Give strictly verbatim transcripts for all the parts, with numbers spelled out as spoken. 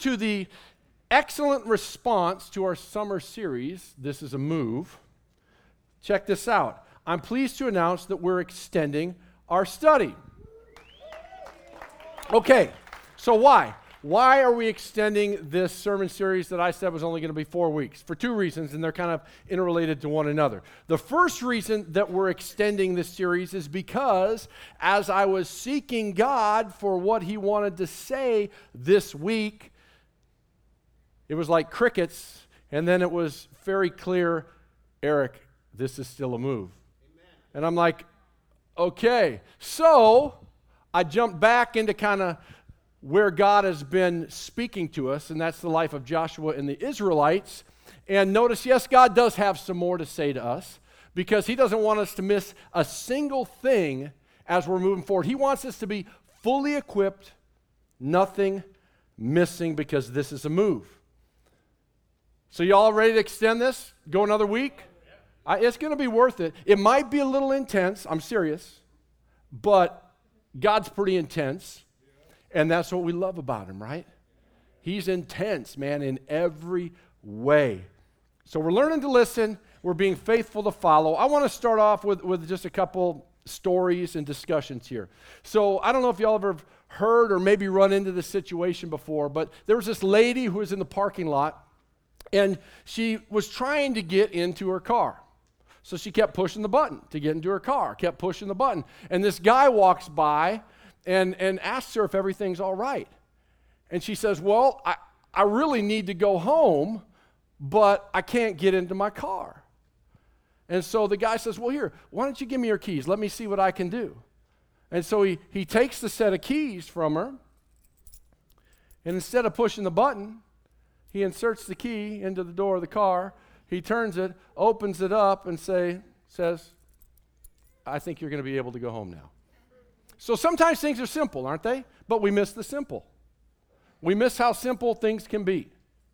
to the excellent response to our summer series, This is a Move, check this out. I'm pleased to announce that we're extending our study. Okay, so why? Why are we extending this sermon series that I said was only going to be four weeks? For two reasons, and they're kind of interrelated to one another. The first reason that we're extending this series is because as I was seeking God for what He wanted to say this week, it was like crickets, and then it was very clear, Eric, this is still a move. Amen. And I'm like, okay. So I jumped back into kind of where God has been speaking to us, and that's the life of Joshua and the Israelites. And notice, yes, God does have some more to say to us because He doesn't want us to miss a single thing as we're moving forward. He wants us to be fully equipped, nothing missing, because this is a move. So you all ready to extend this? Go another week? I, it's going to be worth it. It might be a little intense. I'm serious. But God's pretty intense. And that's what we love about Him, right? He's intense, man, in every way. So we're learning to listen. We're being faithful to follow. I want to start off with, with just a couple stories and discussions here. So I don't know if y'all ever heard or maybe run into this situation before, but there was this lady who was in the parking lot, and she was trying to get into her car. So she kept pushing the button to get into her car, kept pushing the button. And this guy walks by and, and asks her if everything's all right. And she says, well, I, I really need to go home, but I can't get into my car. And so the guy says, well, here, why don't you give me your keys? Let me see what I can do. And so he, he takes the set of keys from her, and instead of pushing the button, he inserts the key into the door of the car. He turns it, opens it up, and say, says, I think you're going to be able to go home now. So sometimes things are simple, aren't they? But we miss the simple. We miss how simple things can be.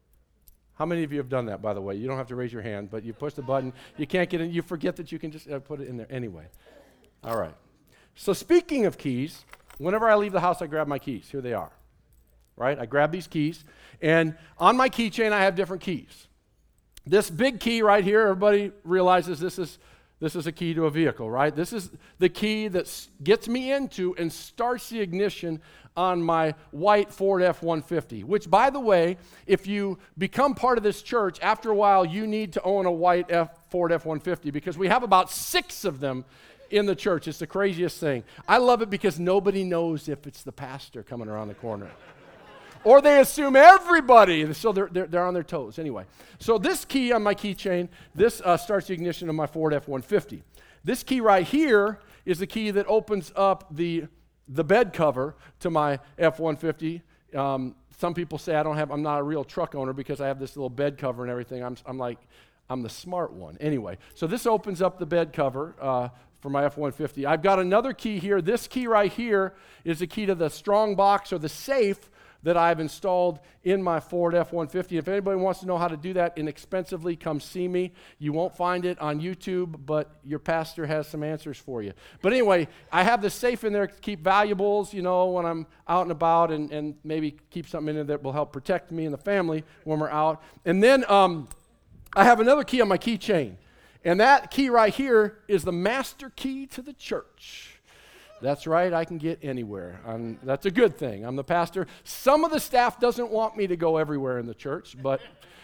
How many of you have done that, by the way? You don't have to raise your hand, but you push the button, you can't get in, you forget that you can just uh, put it in there anyway. All right. So speaking of keys, whenever I leave the house, I grab my keys. Here they are. Right? I grab these keys, and on my keychain, I have different keys. This big key right here, everybody realizes this is this is a key to a vehicle, right? This is the key that s- gets me into and starts the ignition on my white Ford F one fifty, which, by the way, if you become part of this church, after a while, you need to own a white F- Ford F one fifty because we have about six of them in the church. It's the craziest thing. I love it because nobody knows if it's the pastor coming around the corner. Or they assume everybody, so they're, they're, they're on their toes. Anyway, so this key on my keychain, this uh, starts the ignition of my Ford F one fifty. This key right here is the key that opens up the, the bed cover to my F one fifty. Um, some people say I don't have, I'm not a real truck owner because I have this little bed cover and everything. I'm, I'm like, I'm the smart one. Anyway, so this opens up the bed cover uh, for my F one fifty. I've got another key here. This key right here is the key to the strong box or the safe that I've installed in my Ford F one fifty. If anybody wants to know how to do that inexpensively, come see me. You won't find it on YouTube, but your pastor has some answers for you. But anyway, I have this safe in there to keep valuables, you know, when I'm out and about, and, and maybe keep something in there that will help protect me and the family when we're out. And then um, I have another key on my keychain. And that key right here is the master key to the church. That's right, I can get anywhere. I'm, that's a good thing. I'm the pastor. Some of the staff doesn't want me to go everywhere in the church, but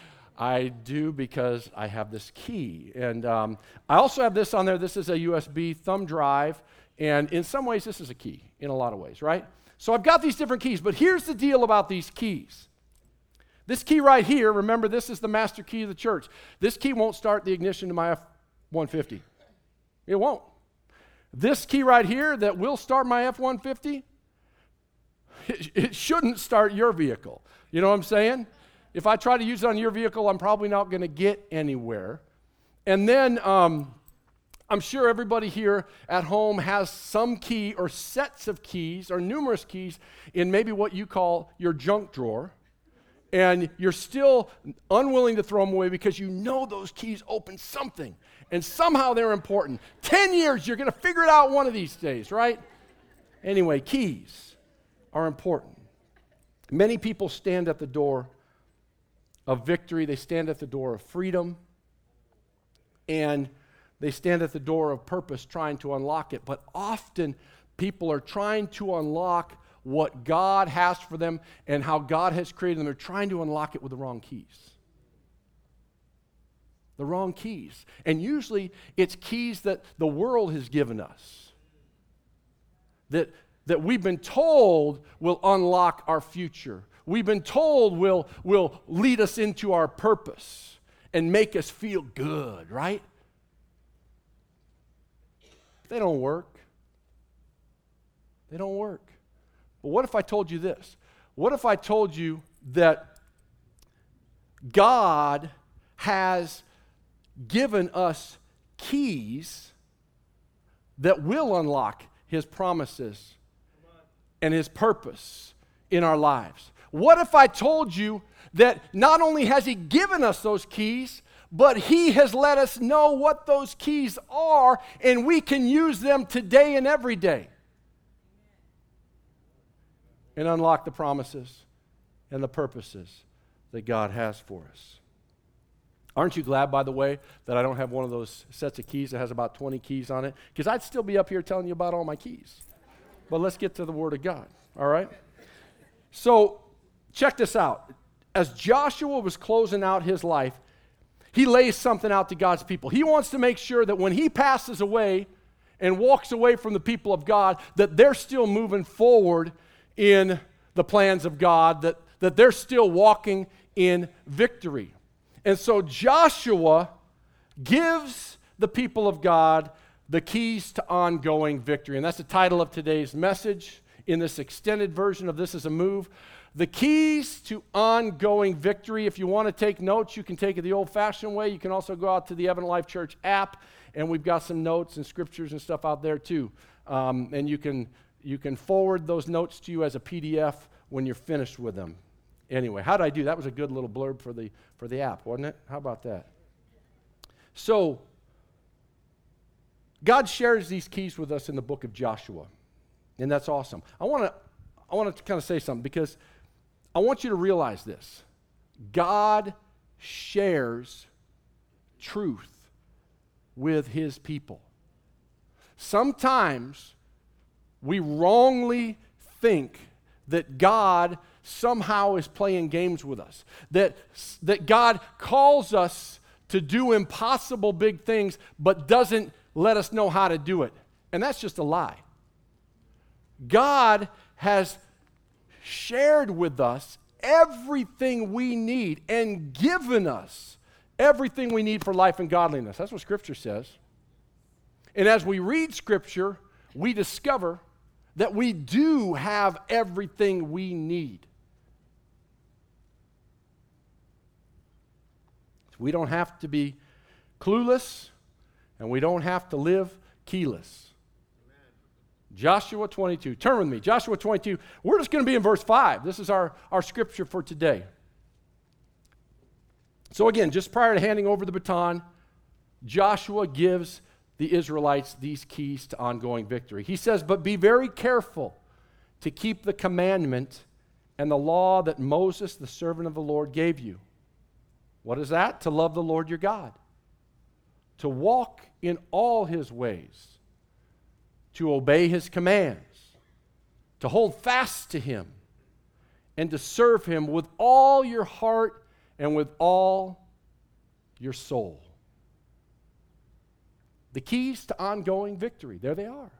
I do because I have this key. And um, I also have this on there. This is a U S B thumb drive, and in some ways, this is a key, in a lot of ways, right? So I've got these different keys, but here's the deal about these keys. This key right here, remember, this is the master key of the church. This key won't start the ignition to my F one fifty. It won't. This key right here that will start my F one fifty, it, it shouldn't start your vehicle. You know what I'm saying? If I try to use it on your vehicle, I'm probably not going to get anywhere. And then um, I'm sure everybody here at home has some key or sets of keys or numerous keys in maybe what you call your junk drawer. And you're still unwilling to throw them away because you know those keys open something. And somehow they're important. Ten years, you're going to figure it out one of these days, right? Anyway, keys are important. Many people stand at the door of victory. They stand at the door of freedom. And they stand at the door of purpose trying to unlock it. But often people are trying to unlock what God has for them and how God has created them. They're trying to unlock it with the wrong keys. The wrong keys. And usually it's keys that the world has given us. That, that we've been told will unlock our future. We've been told will, will lead us into our purpose and make us feel good, right? They don't work. They don't work. But what if I told you this? What if I told you that God has given us keys that will unlock His promises and His purpose in our lives? What if I told you that not only has He given us those keys, but He has let us know what those keys are, and we can use them today and every day and unlock the promises and the purposes that God has for us. Aren't you glad, by the way, that I don't have one of those sets of keys that has about twenty keys on it? Because I'd still be up here telling you about all my keys. But let's get to the Word of God, all right? So check this out. As Joshua was closing out his life, he lays something out to God's people. He wants to make sure that when he passes away and walks away from the people of God, that they're still moving forward in the plans of God, that, that they're still walking in victory. And so Joshua gives the people of God the keys to ongoing victory. And that's the title of today's message in this extended version of This Is a Move. The keys to ongoing victory. If you want to take notes, you can take it the old-fashioned way. You can also go out to the Evan Life Church app, and we've got some notes and scriptures and stuff out there too. Um, and you can you can forward those notes to you as a P D F when you're finished with them. Anyway, how did I do? That was a good little blurb for the for the app, wasn't it? How about that? So, God shares these keys with us in the book of Joshua, and that's awesome. I want to I want to kind of say something because I want you to realize this. God shares truth with His people. Sometimes we wrongly think that God somehow is playing games with us, that, that God calls us to do impossible big things but doesn't let us know how to do it. And that's just a lie. God has shared with us everything we need and given us everything we need for life and godliness. That's what Scripture says. And as we read Scripture, we discover that we do have everything we need. We don't have to be clueless, and we don't have to live keyless. Joshua twenty-two. Turn with me. Joshua twenty-two. We're just going to be in verse five. This is our, our scripture for today. So again, just prior to handing over the baton, Joshua gives the Israelites these keys to ongoing victory. He says, "But be very careful to keep the commandment and the law that Moses, the servant of the Lord, gave you." What is that? To love the Lord your God, to walk in all His ways, to obey His commands, to hold fast to Him, and to serve Him with all your heart and with all your soul. The keys to ongoing victory, there they are.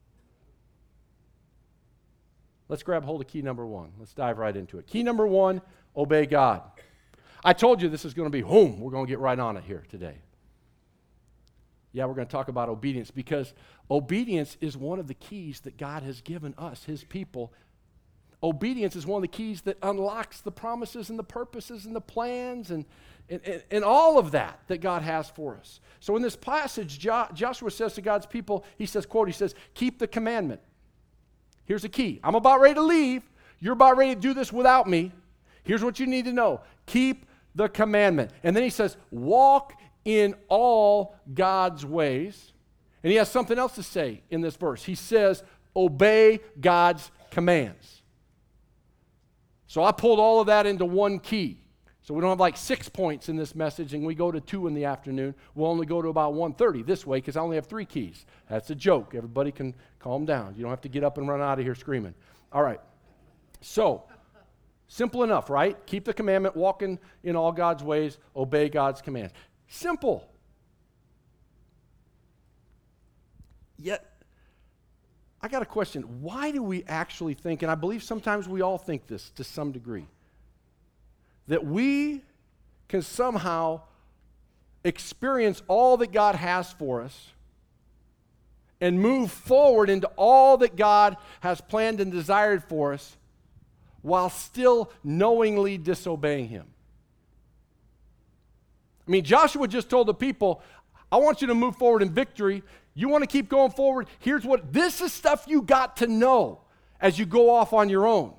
Let's grab hold of key number one. Let's dive right into it. Key number one, obey God. I told you this is going to be, boom, we're going to get right on it here today. Yeah, we're going to talk about obedience because obedience is one of the keys that God has given us, His people. Obedience is one of the keys that unlocks the promises and the purposes and the plans and, and, and, and all of that that God has for us. So in this passage, jo- Joshua says to God's people, he says, quote, he says, keep the commandment. Here's the key. I'm about ready to leave. You're about ready to do this without me. Here's what you need to know. Keep the commandment. And then he says, walk in all God's ways. And he has something else to say in this verse. He says, obey God's commands. So I pulled all of that into one key. So we don't have like six points in this message and we go to two in the afternoon. We'll only go to about one thirty this way because I only have three keys. That's a joke. Everybody can calm down. You don't have to get up and run out of here screaming. All right. So, simple enough, right? Keep the commandment, walk in, in all God's ways, obey God's commands. Simple. Yet, I got a question. Why do we actually think, and I believe sometimes we all think this to some degree, that we can somehow experience all that God has for us and move forward into all that God has planned and desired for us while still knowingly disobeying Him? I mean, Joshua just told the people, I want you to move forward in victory. You want to keep going forward? Here's what, this is stuff you got to know as you go off on your own.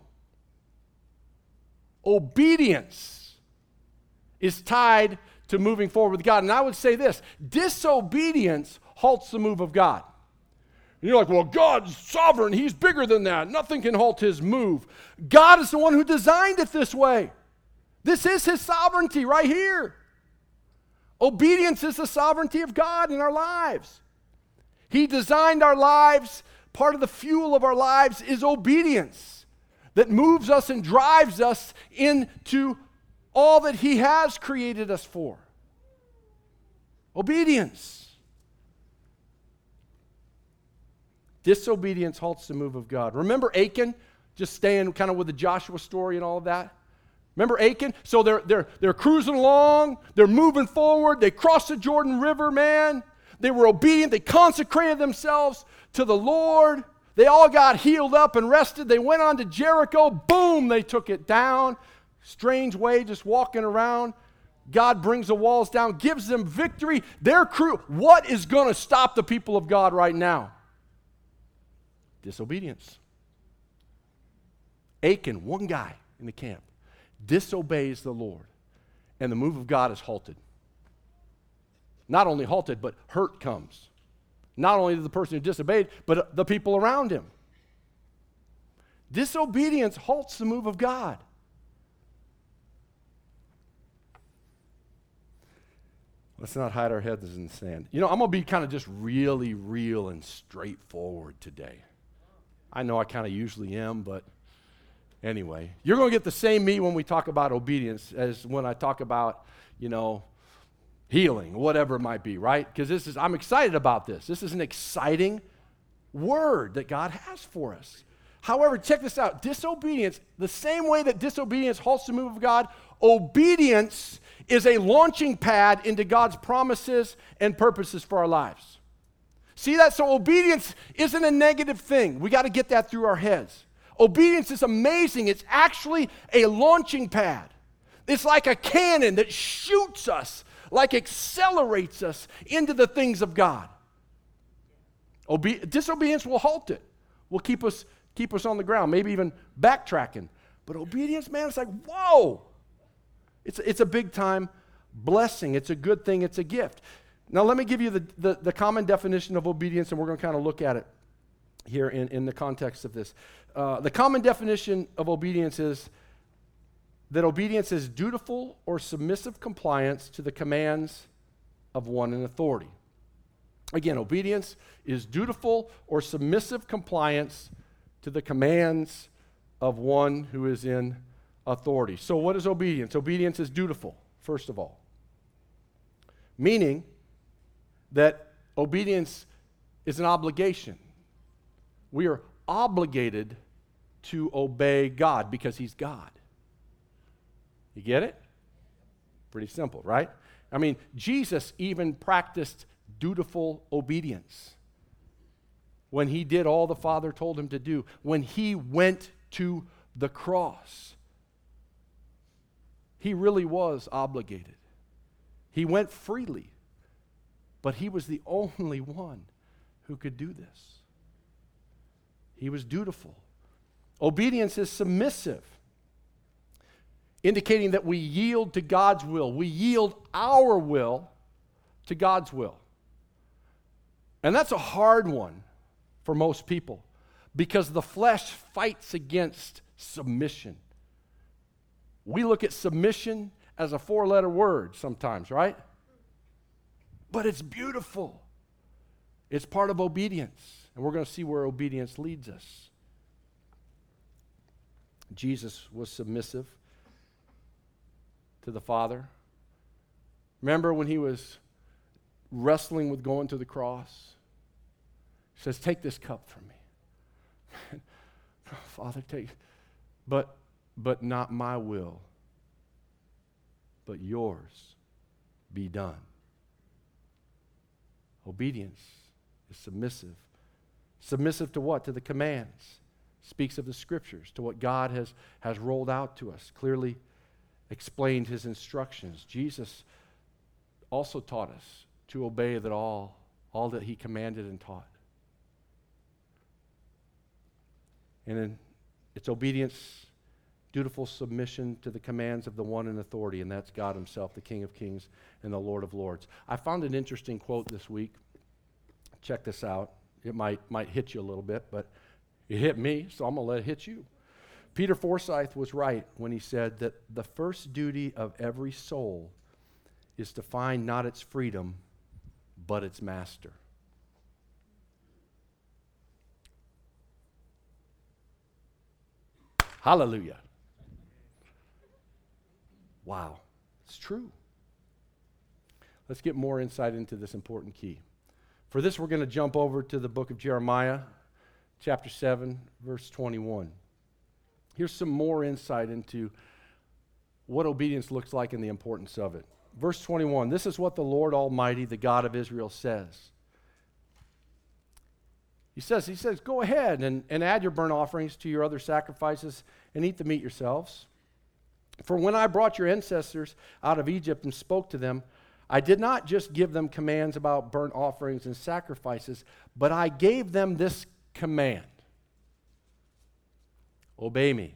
Obedience is tied to moving forward with God. And I would say this, disobedience halts the move of God. And you're like, well, God's sovereign. He's bigger than that. Nothing can halt His move. God is the one who designed it this way. This is His sovereignty right here. Obedience is the sovereignty of God in our lives. He designed our lives. Part of the fuel of our lives is obedience that moves us and drives us into all that He has created us for. Obedience. Disobedience halts the move of God. Remember Achan? Just staying kind of with the Joshua story and all of that. Remember Achan? So they're, they're, they're cruising along. They're moving forward. They crossed the Jordan River, man. They were obedient. They consecrated themselves to the Lord. They all got healed up and rested. They went on to Jericho. Boom, they took it down. Strange way, just walking around. God brings the walls down, gives them victory. Their crew, what is going to stop the people of God right now? Disobedience. Achan, one guy in the camp, disobeys the Lord, and the move of God is halted. Not only halted, but hurt comes. Not only to the person who disobeyed, but the people around him. Disobedience halts the move of God. Let's not hide our heads in the sand. You know, I'm going to be kind of just really real and straightforward today. I know I kind of usually am, but anyway. You're going to get the same me when we talk about obedience as when I talk about, you know, healing, whatever it might be, right? Because this is, I'm excited about this. This is an exciting word that God has for us. However, check this out. Disobedience, the same way that disobedience halts the move of God, obedience is a launching pad into God's promises and purposes for our lives. See that? So obedience isn't a negative thing. We got to get that through our heads. Obedience is amazing. It's actually a launching pad. It's like a cannon that shoots us, like accelerates us into the things of God. Obe- disobedience will halt it. Will keep us keep us on the ground, maybe even backtracking. But obedience, man, it's like, whoa. It's, it's a big time blessing. It's a good thing. It's a gift. Now let me give you the, the, the common definition of obedience, and we're going to kind of look at it here in, in the context of this. Uh, the common definition of obedience is that obedience is dutiful or submissive compliance to the commands of one in authority. Again, obedience is dutiful or submissive compliance to the commands of one who is in authority. So what is obedience? Obedience is dutiful, first of all. Meaning that obedience is an obligation. We are obligated to obey God because He's God. You get it? Pretty simple, right? I mean, Jesus even practiced dutiful obedience when He did all the Father told Him to do, when He went to the cross. He really was obligated. He went freely, but He was the only one who could do this. He was dutiful. Obedience is submissive, indicating that we yield to God's will. We yield our will to God's will. And that's a hard one for most people because the flesh fights against submission. We look at submission as a four-letter word sometimes, right? But it's beautiful. It's part of obedience, and we're going to see where obedience leads us. Jesus was submissive to the Father. Remember when he was wrestling with going to the cross? He says, take this cup from me. Father, take, but, but not my will, but yours be done. Obedience is submissive. Submissive to what? To the commands. Speaks of the Scriptures, to what God has, has rolled out to us, clearly explained his instructions. Jesus also taught us to obey that all, all that he commanded and taught. And then it's obedience, dutiful submission to the commands of the one in authority, and that's God himself, the King of Kings and the Lord of Lords. I found an interesting quote this week. Check this out. It might, might hit you a little bit, but it hit me, so I'm going to let it hit you. Peter Forsyth was right when he said that the first duty of every soul is to find not its freedom, but its master. Hallelujah. Wow, it's true. Let's get more insight into this important key. For this, we're going to jump over to the book of Jeremiah, chapter seven, verse twenty-one. Here's some more insight into what obedience looks like and the importance of it. Verse twenty-one, this is what the Lord Almighty, the God of Israel, says. He says, he says, go ahead and, and add your burnt offerings to your other sacrifices and eat the meat yourselves. For when I brought your ancestors out of Egypt and spoke to them, I did not just give them commands about burnt offerings and sacrifices, but I gave them this command. Obey me,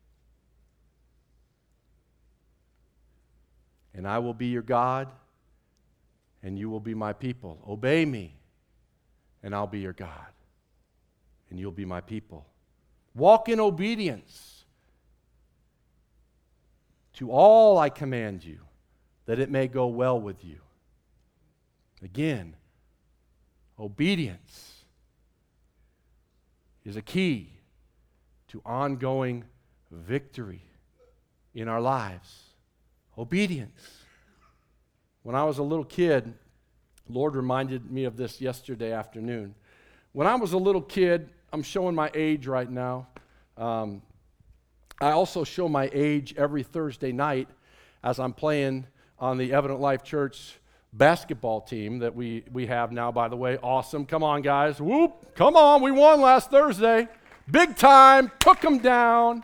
and I will be your God, and you will be my people. Obey me, and I'll be your God, and you'll be my people. Walk in obedience to all I command you, that it may go well with you. Again, obedience is a key to ongoing victory in our lives. Obedience. When I was a little kid, Lord reminded me of this yesterday afternoon. When I was a little kid, I'm showing my age right now. Um, I also show my age every Thursday night as I'm playing on the Evident Life Church basketball team that we, we have now, by the way. Awesome. Come on, guys. Whoop. Come on. We won last Thursday. Big time. Took them down.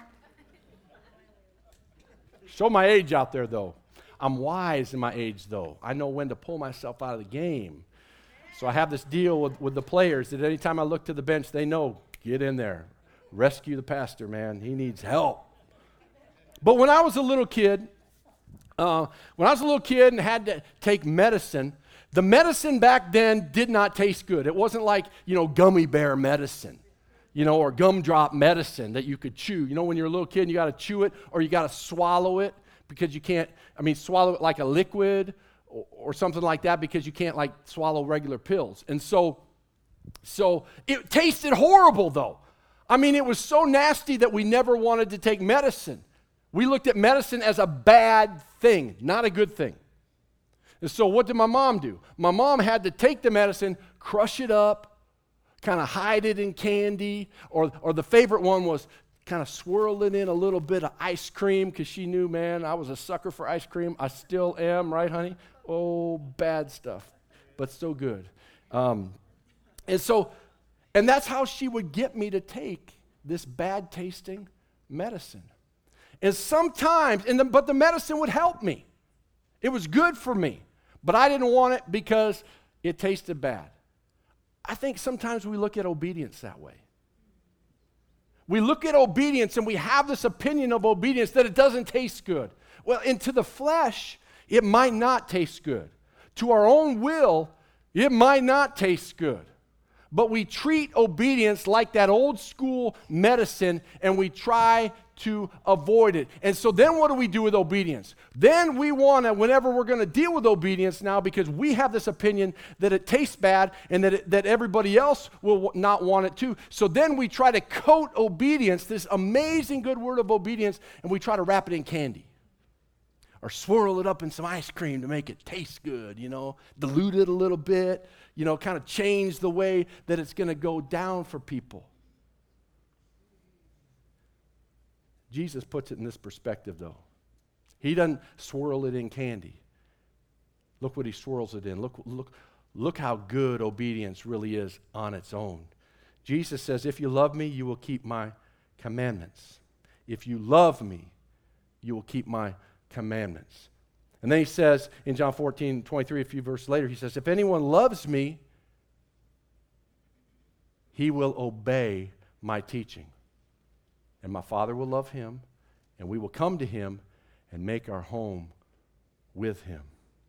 Show my age out there, though. I'm wise in my age, though. I know when to pull myself out of the game. So I have this deal with, with the players that anytime I look to the bench, they know, get in there. Rescue the pastor, man. He needs help. But when I was a little kid, Uh, when I was a little kid and had to take medicine, the medicine back then did not taste good. It wasn't like, you know, gummy bear medicine, you know, or gumdrop medicine that you could chew. You know, when you're a little kid and you got to chew it or you got to swallow it because you can't, I mean, swallow it like a liquid or, or something like that because you can't, like, swallow regular pills. And so, so it tasted horrible, though. I mean, it was so nasty that we never wanted to take medicine. We looked at medicine as a bad thing, not a good thing. And so what did my mom do? My mom had to take the medicine, crush it up, kind of hide it in candy, or, or the favorite one was kind of swirl it in a little bit of ice cream because she knew, man, I was a sucker for ice cream. I still am, right, honey? Oh, bad stuff, but so good. Um, and so, and that's how she would get me to take this bad-tasting medicine. And sometimes, and the, but the medicine would help me. It was good for me, but I didn't want it because it tasted bad. I think sometimes we look at obedience that way. We look at obedience and we have this opinion of obedience that it doesn't taste good. Well, and to the flesh, it might not taste good. To our own will, it might not taste good. but we treat obedience like that old school medicine, and we try to avoid it. And so then what do we do with obedience? Then we want to, whenever we're going to deal with obedience now, because we have this opinion that it tastes bad and that, it, that everybody else will not want it too. So then we try to coat obedience, this amazing good word of obedience, and we try to wrap it in candy. Or swirl it up in some ice cream to make it taste good, you know, dilute it a little bit, you know, kind of change the way that it's going to go down for people. Jesus puts it in this perspective, though. He doesn't swirl it in candy. Look what he swirls it in. Look, look, look how good obedience really is on its own. Jesus says, if you love me, you will keep my commandments. If you love me, you will keep my commandments. And then he says in John fourteen twenty-three, a few verses later, he says, if anyone loves me, he will obey my teaching. And my Father will love him, and we will come to him and make our home with him.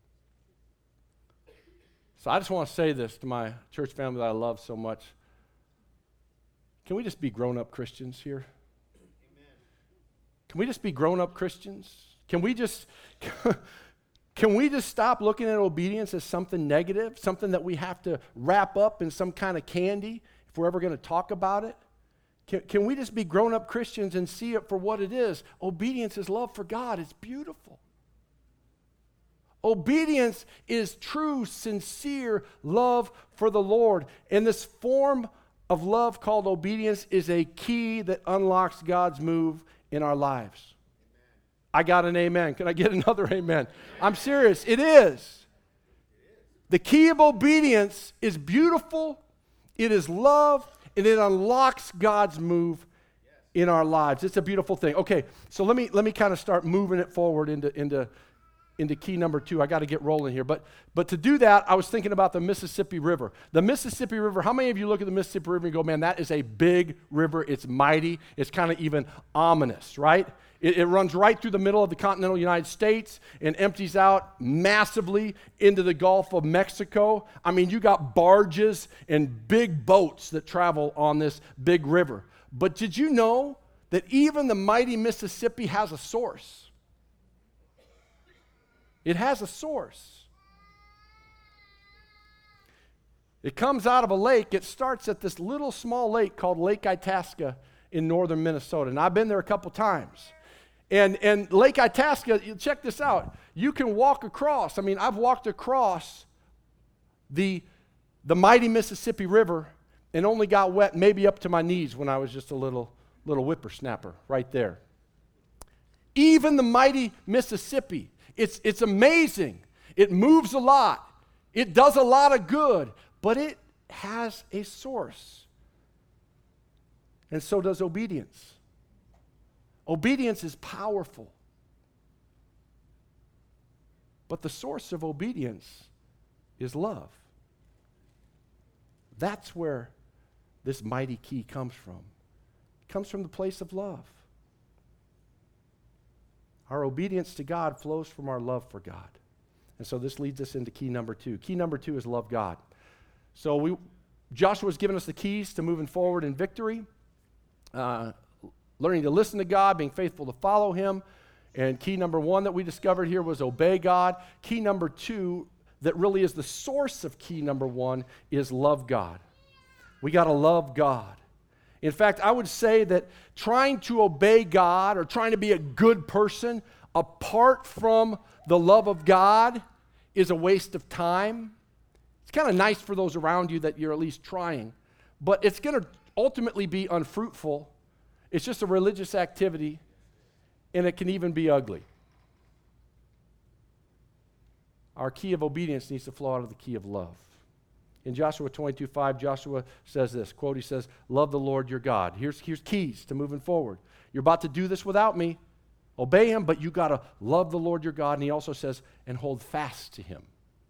So I just want to say this to my church family that I love so much. Can we just be grown-up Christians here? Amen. Can we just be grown-up Christians? Can we just can we just stop looking at obedience as something negative, something that we have to wrap up in some kind of candy if we're ever going to talk about it? Can, can we just be grown-up Christians and see it for what it is? Obedience is love for God. It's beautiful. Obedience is true, sincere love for the Lord. And this form of love called obedience is a key that unlocks God's move in our lives. I got an amen. Can I get another amen? I'm serious. It is. The key of obedience is beautiful. It is love, and it unlocks God's move in our lives. It's a beautiful thing. Okay, so let me let me kind of start moving it forward into into into key number two. I got to get rolling here, but but to do that, I was thinking about the Mississippi River. The Mississippi River. How many of you look at the Mississippi River and go, "Man, that is a big river. It's mighty. It's kind of even ominous, right?" It, it runs right through the middle of the continental United States and empties out massively into the Gulf of Mexico. I mean, you got barges and big boats that travel on this big river. But did you know that even the mighty Mississippi has a source? It has a source. It comes out of a lake. It starts at this little small lake called Lake Itasca in northern Minnesota. And I've been there a couple times. And, and Lake Itasca, check this out. You can walk across. I mean, I've walked across the, the mighty Mississippi River and only got wet maybe up to my knees when I was just a little, little whippersnapper right there. Even the mighty Mississippi, it's, it's amazing. It moves a lot. It does a lot of good, but it has a source. And so does obedience. Obedience is powerful. But the source of obedience is love. That's where this mighty key comes from. It comes from the place of love. Our obedience to God flows from our love for God. And so this leads us into key number two. Key number two is love God. So we, Joshua's given us the keys to moving forward in victory. Uh, learning to listen to God, being faithful to follow him. And key number one that we discovered here was obey God. Key number two, that really is the source of key number one, is love God. We got to love God. In fact, I would say that trying to obey God or trying to be a good person apart from the love of God is a waste of time. It's kind of nice for those around you that you're at least trying, but it's going to ultimately be unfruitful. It's just a religious activity, and it can even be ugly. Our key of obedience needs to flow out of the key of love. In Joshua twenty-two five, Joshua says this, quote, he says, love the Lord your God. Here's, here's keys to moving forward. You're about to do this without me. Obey him, but you got to love the Lord your God. And he also says, and hold fast to him.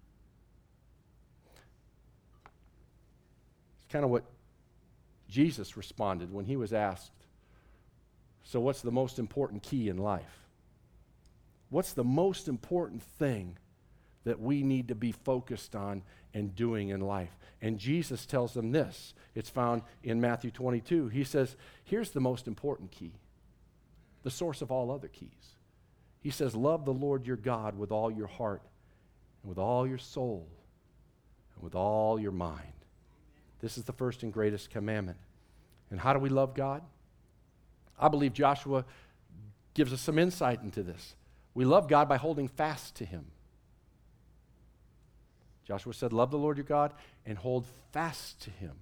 It's kind of what Jesus responded when he was asked, so what's the most important key in life? What's the most important thing that we need to be focused on and doing in life. And Jesus tells them this. It's found in Matthew twenty-two. He says, here's the most important key, the source of all other keys. He says, love the Lord your God with all your heart and with all your soul and with all your mind. This is the first and greatest commandment. And how do we love God? I believe Joshua gives us some insight into this. We love God by holding fast to him. Joshua said, love the Lord your God and hold fast to him.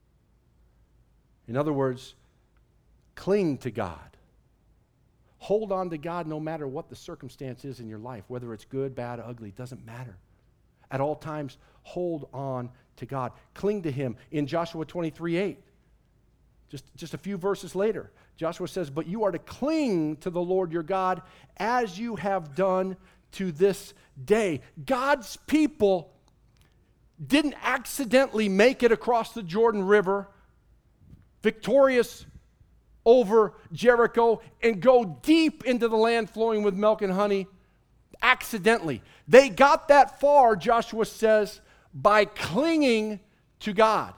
In other words, cling to God. Hold on to God no matter what the circumstance is in your life, whether it's good, bad, ugly, it doesn't matter. At all times, hold on to God. Cling to him. In Joshua twenty-three eight, just, just a few verses later, Joshua says, but you are to cling to the Lord your God as you have done to this day. God's people didn't accidentally make it across the Jordan River, victorious over Jericho, and go deep into the land flowing with milk and honey accidentally. They got that far, Joshua says, by clinging to God.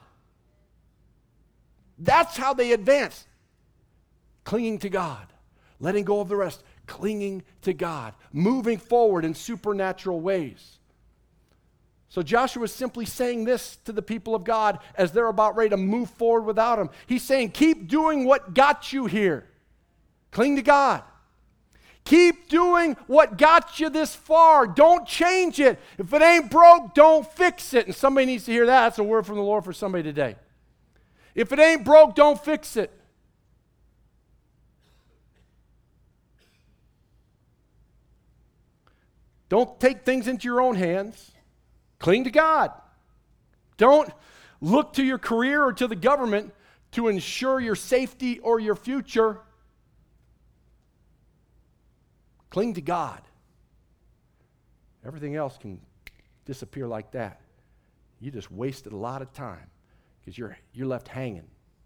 That's how they advanced. Clinging to God, letting go of the rest, clinging to God, moving forward in supernatural ways. So Joshua is simply saying this to the people of God as they're about ready to move forward without him. He's saying, keep doing what got you here. Cling to God. Keep doing what got you this far. Don't change it. If it ain't broke, don't fix it. And somebody needs to hear that. That's a word from the Lord for somebody today. If it ain't broke, don't fix it. Don't take things into your own hands. Cling to God. Don't look to your career or to the government to ensure your safety or your future. Cling to God. Everything else can disappear like that. You just wasted a lot of time because you're, you're left hanging.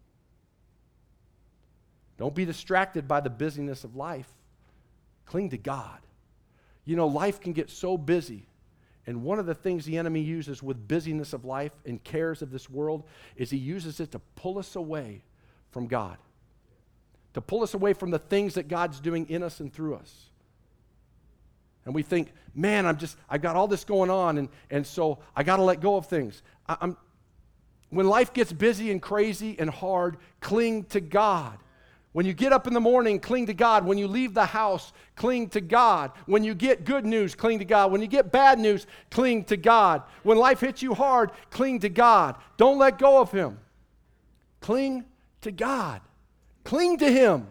Don't be distracted by the busyness of life. Cling to God. You know, life can get so busy. And one of the things the enemy uses with busyness of life and cares of this world is he uses it to pull us away from God, to pull us away from the things that God's doing in us and through us. And we think, man, I'm just, I've got all this going on, and, and so I got to let go of things. I, I'm, when life gets busy and crazy and hard, cling to God. When you get up in the morning, cling to God. When you leave the house, cling to God. When you get good news, cling to God. When you get bad news, cling to God. When life hits you hard, cling to God. Don't let go of him. Cling to God. Cling to him.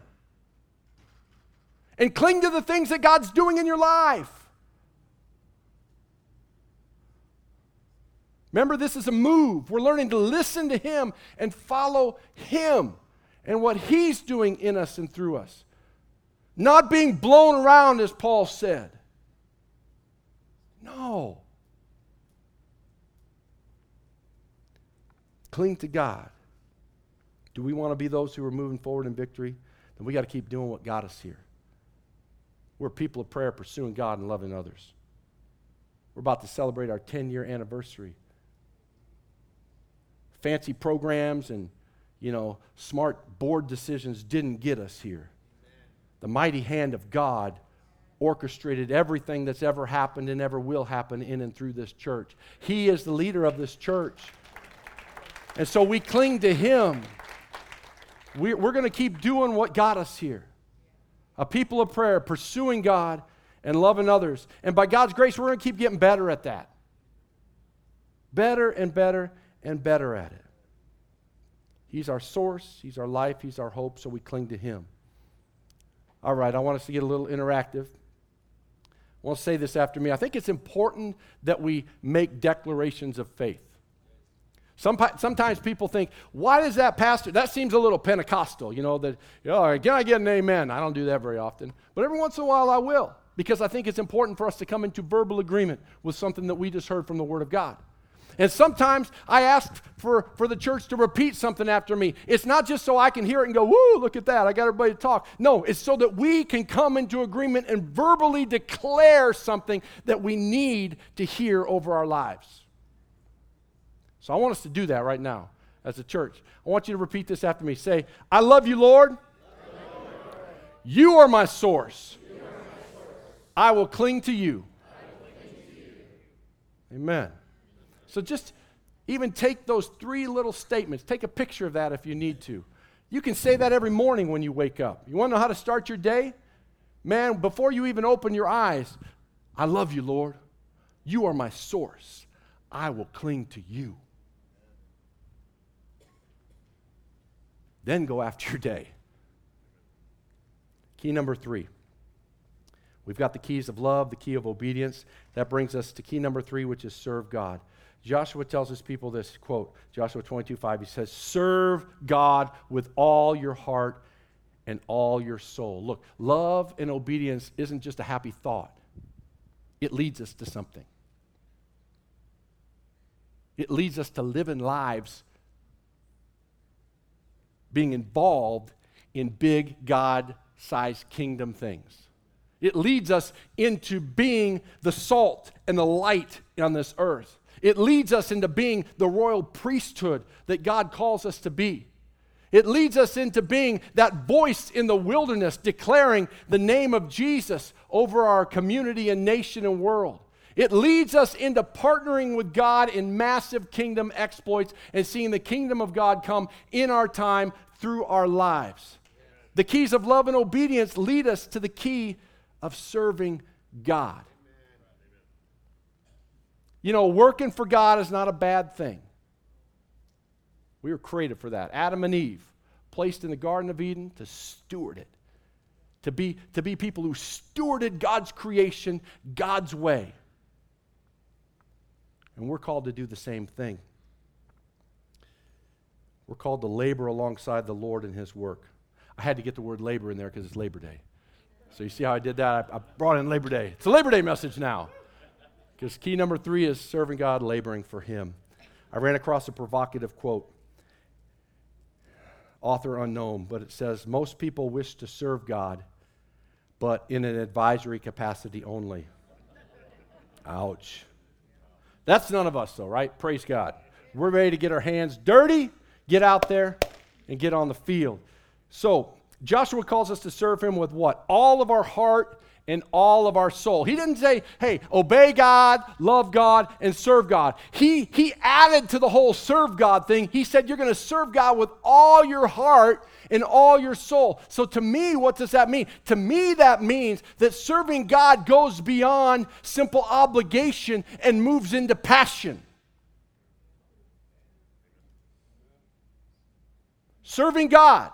And cling to the things that God's doing in your life. Remember, this is a move. We're learning to listen to him and follow him and what he's doing in us and through us. Not being blown around, as Paul said. No. Cling to God. Do we want to be those who are moving forward in victory? Then we got to keep doing what got us here. We're people of prayer, pursuing God and loving others. We're about to celebrate our ten-year anniversary. Fancy programs and You know, smart board decisions didn't get us here. The mighty hand of God orchestrated everything that's ever happened and ever will happen in and through this church. He is the leader of this church. And so we cling to him. We're, we're going to keep doing what got us here. A people of prayer, pursuing God and loving others. And by God's grace, we're going to keep getting better at that. Better and better and better at it. He's our source, he's our life, he's our hope, so we cling to him. All right, I want us to get a little interactive. I want to say this after me. I think it's important that we make declarations of faith. Some, sometimes people think, why does that pastor, that seems a little Pentecostal, you know, that, you know, can I get an amen? I don't do that very often. But every once in a while I will, because I think it's important for us to come into verbal agreement with something that we just heard from the Word of God. And sometimes I ask for, for the church to repeat something after me. It's not just so I can hear it and go, woo, look at that, I got everybody to talk. No, it's so that we can come into agreement and verbally declare something that we need to hear over our lives. So I want us to do that right now as a church. I want you to repeat this after me. Say, I love you, Lord. Love you, Lord. You are my source. You are my source. I will cling to you. I will cling to you. Amen. So just even take those three little statements. Take a picture of that if you need to. You can say that every morning when you wake up. You want to know how to start your day? Man, before you even open your eyes, I love you, Lord. You are my source. I will cling to you. Then go after your day. Key number three. We've got the keys of love, the key of obedience. That brings us to key number three, which is serve God. Joshua tells his people this, quote, Joshua twenty-two five, he says, serve God with all your heart and all your soul. Look, love and obedience isn't just a happy thought. It leads us to something. It leads us to living lives being involved in big God-sized kingdom things. It leads us into being the salt and the light on this earth. It leads us into being the royal priesthood that God calls us to be. It leads us into being that voice in the wilderness declaring the name of Jesus over our community and nation and world. It leads us into partnering with God in massive kingdom exploits and seeing the kingdom of God come in our time through our lives. The keys of love and obedience lead us to the key of serving God. You know, working for God is not a bad thing. We were created for that. Adam and Eve, placed in the Garden of Eden to steward it. To be, to be people who stewarded God's creation God's way. And we're called to do the same thing. We're called to labor alongside the Lord in His work. I had to get the word labor in there because it's Labor Day. So you see how I did that? I, I brought in Labor Day. It's a Labor Day message now. Because key number three is serving God, laboring for Him. I ran across a provocative quote. Author unknown, but it says, most people wish to serve God, but in an advisory capacity only. Ouch. That's none of us though, right? Praise God. We're ready to get our hands dirty, get out there, and get on the field. So, Joshua calls us to serve Him with what? All of our heart and all of our soul. He didn't say, hey, obey God, love God, and serve God. He, he added to the whole serve God thing. He said you're going to serve God with all your heart and all your soul. So to me, what does that mean? To me, that means that serving God goes beyond simple obligation and moves into passion. Serving God.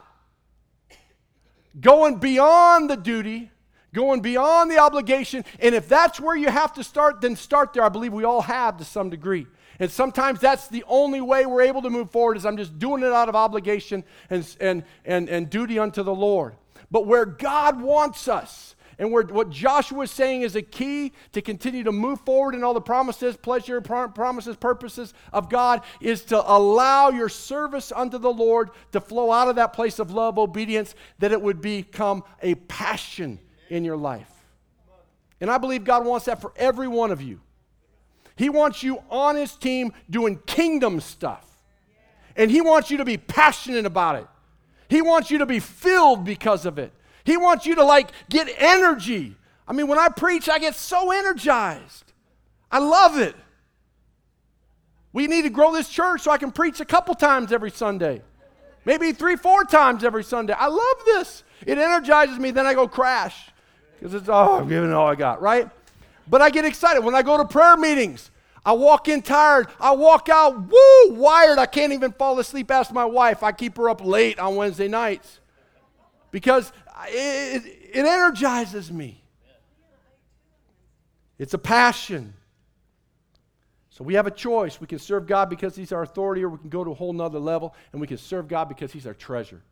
Going beyond the duty, going beyond the obligation, and if that's where you have to start, then start there. I believe we all have to some degree. And sometimes that's the only way we're able to move forward is I'm just doing it out of obligation and, and, and, and duty unto the Lord. But where God wants us, and where, what Joshua is saying is a key to continue to move forward in all the promises, pleasure, promises, purposes of God, is to allow your service unto the Lord to flow out of that place of love, obedience, that it would become a passion in your life. And I believe God wants that for every one of you. He wants you on His team doing kingdom stuff. And He wants you to be passionate about it. He wants you to be filled because of it. He wants you to like get energy. I mean, when I preach, I get so energized. I love it. We need to grow this church so I can preach a couple times every Sunday. Maybe three, four times every Sunday. I love this. It energizes me, then I go crash. Because it's, oh, I'm giving it all I got, right? But I get excited. When I go to prayer meetings, I walk in tired. I walk out, woo, wired. I can't even fall asleep. Ask my wife. I keep her up late on Wednesday nights. Because it, it energizes me. It's a passion. So we have a choice. We can serve God because He's our authority, or we can go to a whole nother level, and we can serve God because He's our treasure.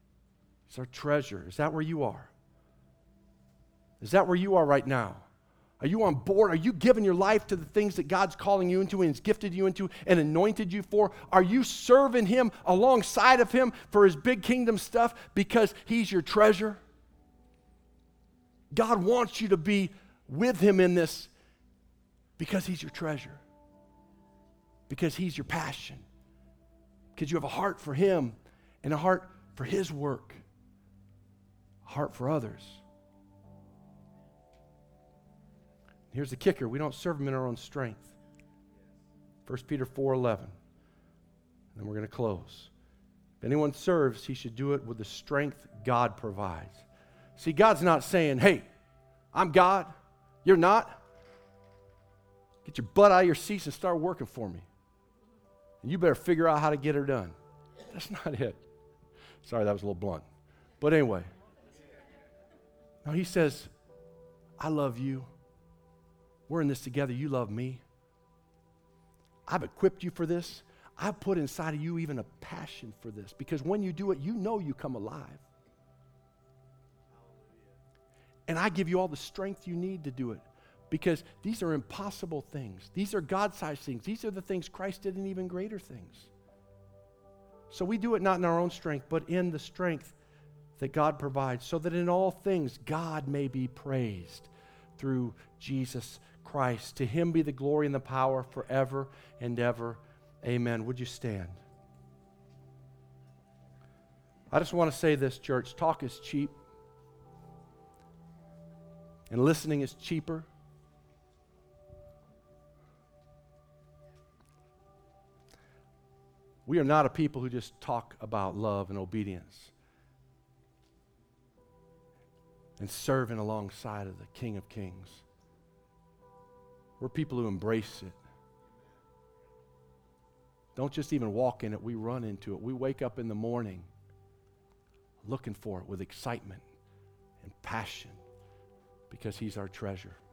It's our treasure. Is that where you are? Is that where you are right now? Are you on board? Are you giving your life to the things that God's calling you into and has gifted you into and anointed you for? Are you serving Him alongside of Him for His big kingdom stuff because He's your treasure? God wants you to be with Him in this because He's your treasure, because He's your passion, because you have a heart for Him and a heart for His work, a heart for others. Here's the kicker. We don't serve Him in our own strength. First Peter four eleven. And then we're going to close. If anyone serves, he should do it with the strength God provides. See, God's not saying, hey, I'm God, you're not. Get your butt out of your seats and start working for me. And you better figure out how to get her done. That's not it. Sorry, that was a little blunt. But anyway. No, He says, I love you. We're in this together. You love me. I've equipped you for this. I've put inside of you even a passion for this. Because when you do it, you know you come alive. And I give you all the strength you need to do it. Because these are impossible things. These are God-sized things. These are the things Christ did and even greater things. So we do it not in our own strength, but in the strength that God provides, so that in all things God may be praised through Jesus Christ. To Him be the glory and the power forever and ever. Amen. Would you stand? I just want to say this, church. Talk is cheap. And listening is cheaper. We are not a people who just talk about love and obedience and serving alongside of the King of Kings. We're people who embrace it. Don't just even walk in it, we run into it. We wake up in the morning looking for it with excitement and passion because He's our treasure.